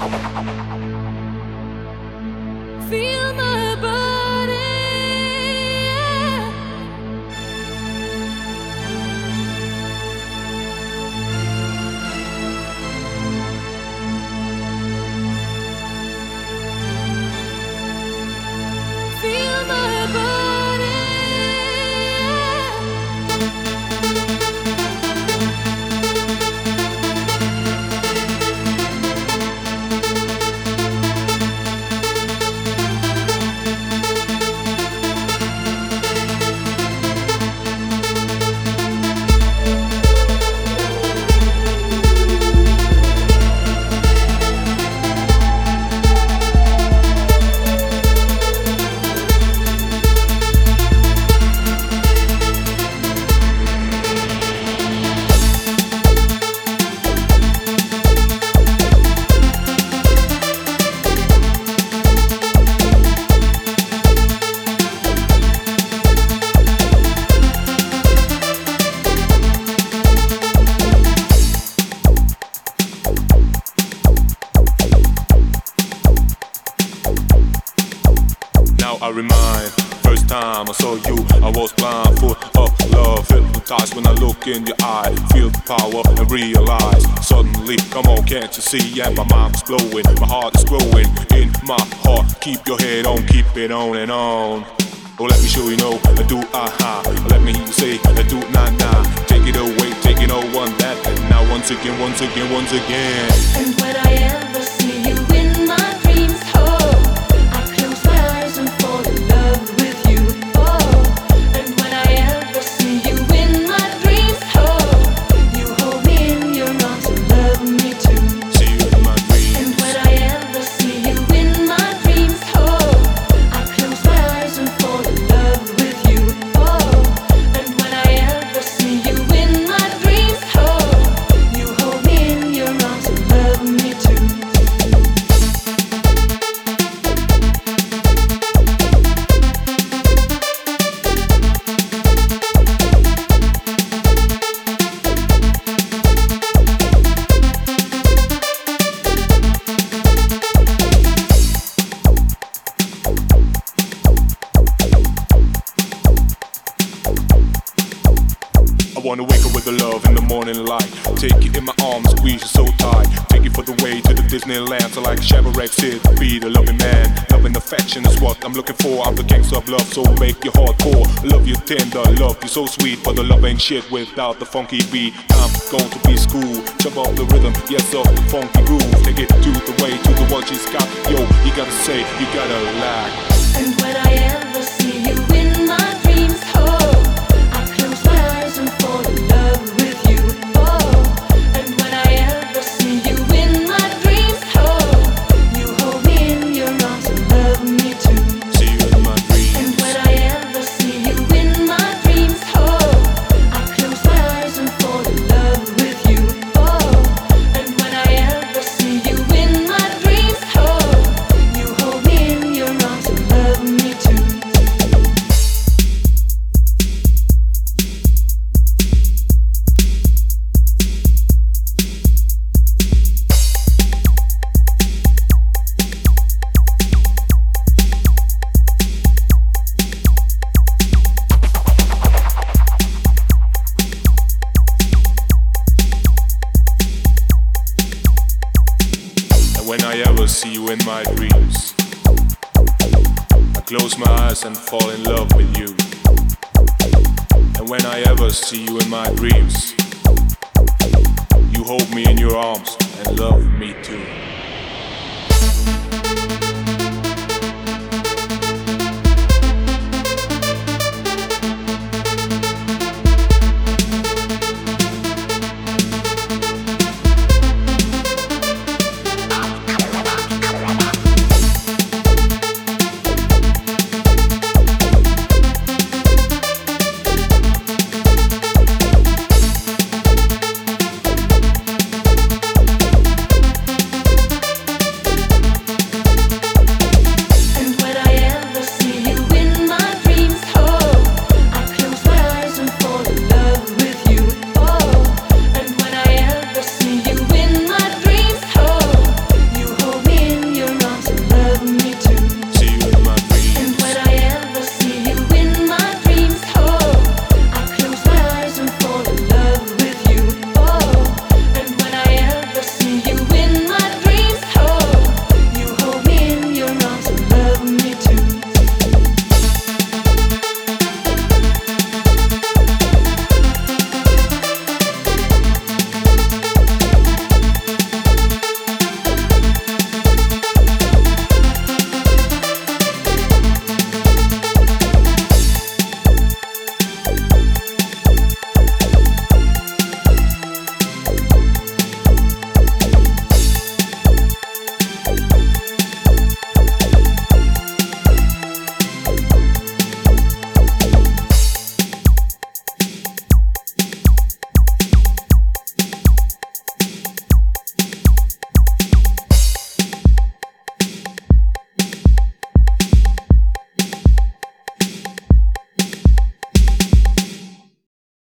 Feel my body, yeah. Feel my body, Now I remind, first time I saw you, I was blind, full of love, hypnotized when I look in your eye, feel the power and realize, suddenly, come on, can't you see, and my mind's blowing, my heart is growing, in my heart, keep your head on, keep it on and on. Oh, let me show you know, I do aha, let me hear you say, I do nah nah, take it away, take it all one that, and now once again, once again, once again. and when I ever see you in my dreams, oh, I close my eyes and fall in love with you, oh. And when I ever see you in my dreams, oh, you hold me in your arms and love me too. See you in my dreams. And when I ever see you in my dreams, oh, I close my eyes and fall in love with you, oh. And when I ever see you in my dreams, oh, you hold me in your arms and love me too. I wanna wake up with the love in the morning light. Take you in my arms, squeeze you so tight. Take you for the way to the Disneyland. So like Chevrolet Sid, be the loving man. Love and affection is what I'm looking for. I'm the gangster of love, so make you hardcore. I love you tender, love you so sweet. But the love ain't shit without the funky beat. I'm going to be school, jump off the rhythm, yes off the funky groove. Take it to the way, to the one she's got. Yo, you gotta say, you gotta lack. And when I ever see you in my dreams, oh, I close my eyes and fall in love with you, oh. And when I ever see you in my dreams, oh, you hold me in your arms and love me too. See you in my dreams. And when I ever see you in my dreams, oh, I close my eyes and fall in love with you, oh. And when I ever see you in my dreams, oh, you hold me in your arms and love me too. And when I ever see you in my dreams, I close my eyes and fall in love with you. And when I ever see you in my dreams, you hold me in your arms and love me too.